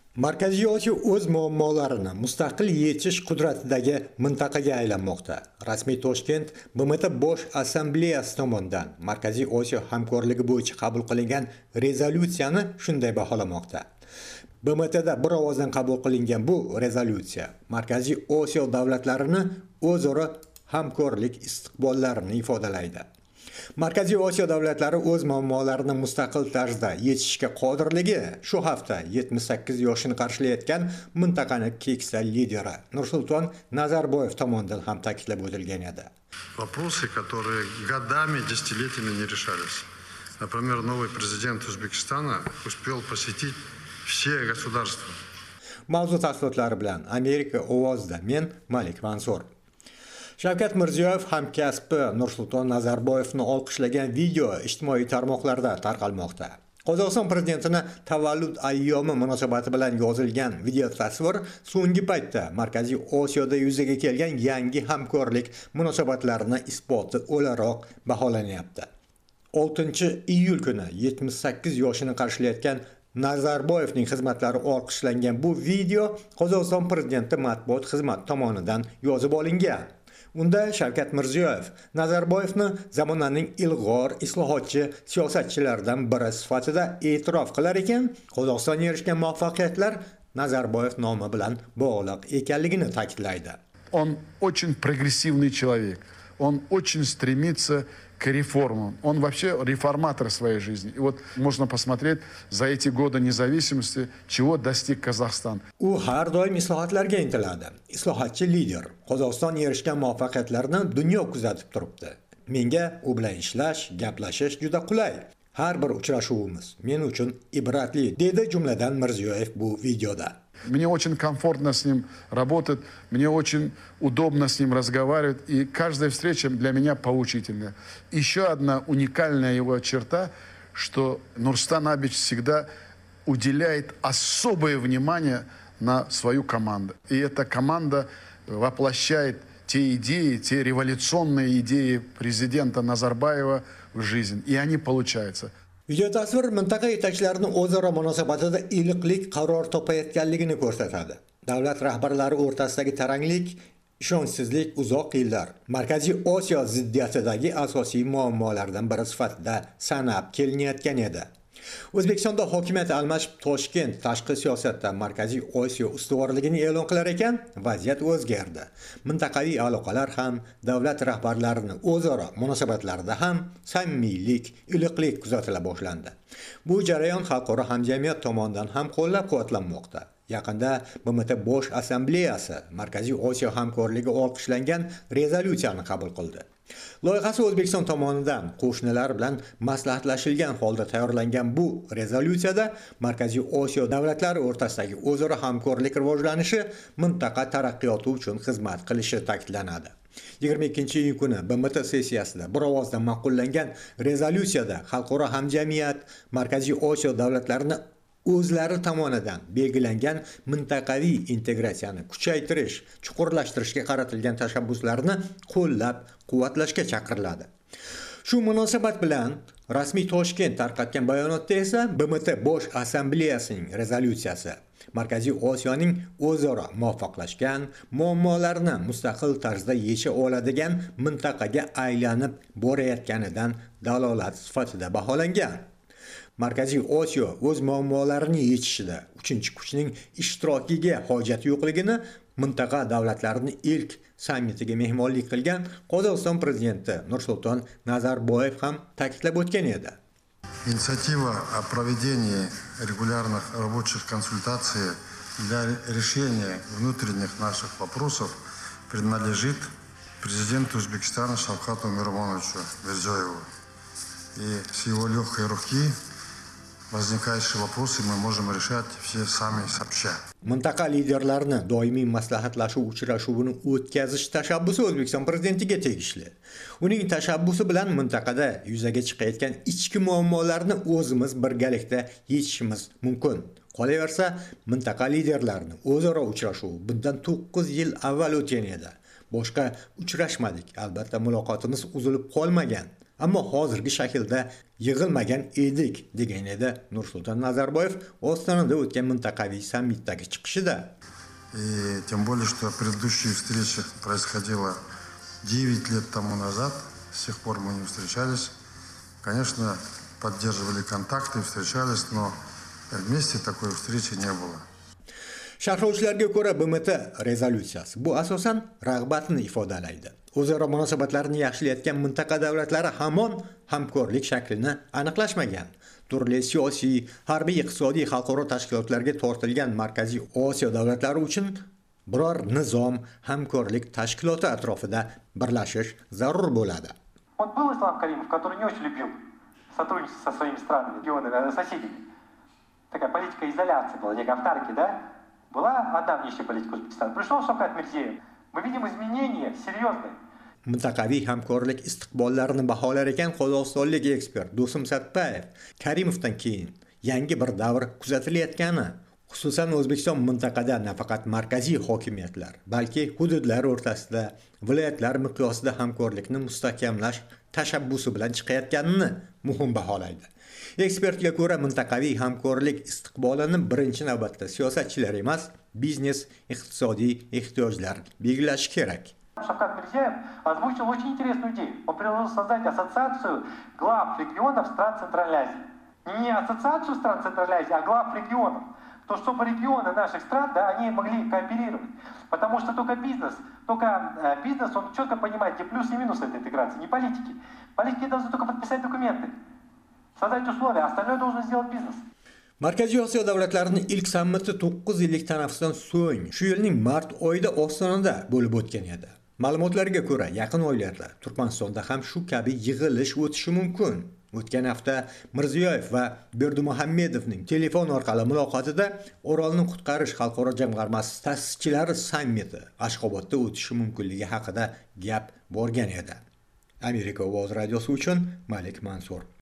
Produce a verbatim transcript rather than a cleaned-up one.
Markaziy Osiyo o'z muammolarini mustaqil yechish qudratidagi mintaqaga aylanmoqda. Rasmiy Toshkent B M T Bosh Assambleyasi tomonidan Markaziy Osiyo hamkorligi bo'yicha qabul qilingan rezolyutsiyani shunday baholamoqda. B M T'da bir ovozdan qabul qilingan bu rezolyutsiya Markaziy Osiyo davlatlarini o'zaro hamkorlik istiqbollarini ifodalaydi. Markaziy Osiyo davlatlari o'z muammolarini mustaqil tarzda yechishga qodirligi shu hafta yetmish sakkiz yoshini qarshilayotgan mintaqaning keksa lideri Nursulton Nazarboyev tomonidan ham ta'kidlab o'tilgan edi. Вопросы, которые годами, десятилетиями не решались. Например, новый президент Узбекистана успел посетить все государства. Mavzu tafsilotlari bilan Amerika ovozida men Malik Mansur. Shavkat Mirziyoyev hamkasbi Nursulton Nazarboyevni olqishlagan video ijtimoiy tarmoqlarda tarqalmoqda. Qozog'iston prezidentining tavallud ayyomi munosabati bilan yozilgan video tasvir so'nggi paytda Markaziy Osiyoda yuzaga kelgan yangi hamkorlik munosabatlarini isboti o'laroq baholanyapti. oltinchi iyul kuni yetmish sakkiz yoshini qarshilayotgan Nazarboyevning xizmatlari olqishlangan bu video Qozog'iston prezidenti matbuot xizmati tomonidan yozib olingan. Unda Shavkat Mirziyoyev Nazarboyevni zamonaning ilg'or islohotchi siyosatchilaridan biri sifatida e'tirof qilar ekan, Qozog'istonga erishgan muvaffaqiyatlar Nazarboyev nomi bilan bog'liq ekanligini ta'kidlaydi. Он очень прогрессивный человек. Он очень стремится к реформам. Он вообще реформатор своей жизни. И вот можно посмотреть за эти годы независимости, чего достиг Казахстан. U har doim islohotlarga intiladi. Islohotchi lider. Qozog'iston erishgan muvaffaqiyatlarni dunyo kuzatib turibdi. Menga u bilan ishlash, gaplashish juda qulay. Har bir uchrashuvimiz men uchun ibratli, dedi jumladan Mirziyoyev bu videoda. Мне очень комфортно с ним работать, мне очень удобно с ним разговаривать, и каждая встреча для меня поучительная. Еще одна уникальная его черта, что Нурсултан Абич всегда уделяет особое внимание на свою команду. И эта команда воплощает те идеи, те революционные идеи президента Назарбаева в жизнь, и они получаются. Video tasvir mintaqa yetakchilarining o'zaro munosabatida iliqlik qaror topayotganligini ko'rsatadi. Davlat rahbarlari o'rtasidagi taranglik, ishonchsizlik uzoq yillar Markaziy Osiyo ziddiyatidagi asosiy muammolardan biri sifatida sanab kelinayotgan edi. O'zbekistonda hokimiyat almashib Toshkent tashqi siyosatda Markaziy Osiyo ustuvorligini e'lon qilar ekan, vaziyat o'zgardi. Mintaqaviy aloqalar ham, davlat rahbarlarining o'zaro munosabatlarida ham samimiylik, iliqlik kuzatila boshlandi. Bu jarayon xalqaro hamjamiyat tomonidan ham qo'llab-quvvatlanmoqda. Yaqinda B M T Bosh Assambleyasi Markaziy Osiyo hamkorligi olqishlangan rezolyutsiyani qabul qildi. Loyihasi O'zbekiston tomonidan qo'shnilar bilan maslahatlashilgan holda tayyorlangan bu rezolyutsiyada Markaziy Osiyo davlatlari o'rtasidagi o'zaro hamkorlik rivojlanishi, mintaqa taraqqiyoti uchun xizmat qilishi ta'kidlanadi. yigirma ikkinchi iyun kuni B M T sessiyasida bir ovozdan ma'qullangan rezolyutsiyada xalqaro hamjamiyat Markaziy Osiyo davlatlarini o'zlari tomonidan belgilangan mintaqaviy integratsiyani kuchaytirish, chuqurlashtirishga qaratilgan tashabbuslarni qo'llab-quvvatlashga chaqiriladi. Shu munosabat bilan rasmiy Toshkent tarqatgan bayonotda esa B M T Bosh Assambleyasining rezolyutsiyasi Markaziy Osiyoning o'zaro muvaffaqlashgan, muammolarini mustaqil tarzda yecha oladigan mintaqaga aylanib borayotganidan dalolat sifatida baholangan. Markaziy Osiyo o'z muammolarini yechishida uchinchi kuchning ishtirokiga hojat yo'qligini mintaqa davlatlarining ilk sammitiga mehmonlik qilgan Qozog'iston prezidenti Nursulton Nazarboyev ham ta'kidlab o'tgan edi. Инициатива о проведении регулярных рабочих консультаций для решения внутренних наших вопросов принадлежит президенту Узбекистана Шавкату Миромоновичу Мирзиёеву. И с его легкой руки возникающие вопросы мы можем решать все сами сообща. Mintaqa liderlarini doimiy maslahatlashuv uchrashuvini o'tkazish tashabbusi O'zbekiston prezidentiga tegishli. Uning tashabbusi bilan mintaqada yuzaga chiqayotgan ichki muammolarni o'zimiz birgalikda yechishimiz mumkin. Qolaversa, mintaqa liderlarini o'zaro uchrashuv bundan to'qqiz yil avval o'tgan edi. Boshqa uchrashmadik. Albatta muloqotimiz uzilib qolmagan. ammo hozirgi shaklda yig'ilmagan edik, degan edi Nursulton Nazarboyev Ostonada o'tgan mintaqaviy sammitdagi chiqishida. И тем более, что предыдущие встречи происходило девять лет тому назад, с тех пор мы не встречались. Конечно, поддерживали контакты, встречались, но вместе такой встречи не было. Sharhlovchilarga ko'ra B M T rezolyutsiyasi bu asosan rag'batni ifodalaydi. O'zaro munosabatlarni yaxshilayotgan mintaqa davlatlari hamon hamkorlik shaklini aniqlashmagan. Turli siyosiy, harbiy, iqtisodiy xalqaro tashkilotlarga tortilgan Markaziy Osiyo davlatlari uchun biror nizom, hamkorlik tashkiloti atrofida birlashish zarur bo'ladi. Вот был Ислам Каримов, который не очень любил сотрудничество со своими странами, регионами, соседями. Такая политика изоляции была, некая автарки, да? Была одна внешняя политика Узбекистана. Пришел Шавкат Мирзиев. Мы видим изменения серьезные. Mintaqaviy hamkorlik istiqbollarini baholar ekan qozog'istonlik ekspert Do'stim Satpayev, Karimovdan keyin yangi bir davr kuzatilayotgani, xususan O'zbekiston mintaqada nafaqat markaziy hokimiyatlar, balki hududlar o'rtasida, viloyatlar miqyosida hamkorlikni mustahkamlash tashabbusi bilan chiqayotganini muhim baholaydi. Ekspertga ko'ra, mintaqaviy hamkorlik istiqbolini birinchi navbatda siyosatchilar emas, biznes, iqtisodiy ehtiyojlar belgilashi kerak. Шавкат Мирзиев озвучил очень интересную идею. Он предложил создать ассоциацию глав регионов стран Центральной Азии. Не ассоциацию стран Центральной Азии, а глав регионов. То, чтобы регионы наших стран, да, они могли кооперировать. Потому что только бизнес, только э, бизнес, он четко понимает, где плюсы и минусы этой интеграции, не политики. Политики должны только подписать документы, создать условия, а остальное должен сделать бизнес. Markaziy Osiyo davlatlarining ilk sammiti to'qqiz yillik tanaffusdan so'ng shu yilning mart oyida Ostonada bo'lib o'tgan edi. Ma'lumotlarga ko'ra, yaqin oylarda Turkmanistonda ham shu kabi yig'ilish o'tishi mumkin. O'tgan hafta Mirziyoyev va Berdimuhamedovning telefon orqali muloqotida Orolni qutqarish xalqaro jamg'armasi ta'sischilari sammiti Ashxobodda o'tishi mumkinligi haqida gap borgan edi. Amerika Ovoz radiosi uchun Malik Mansur.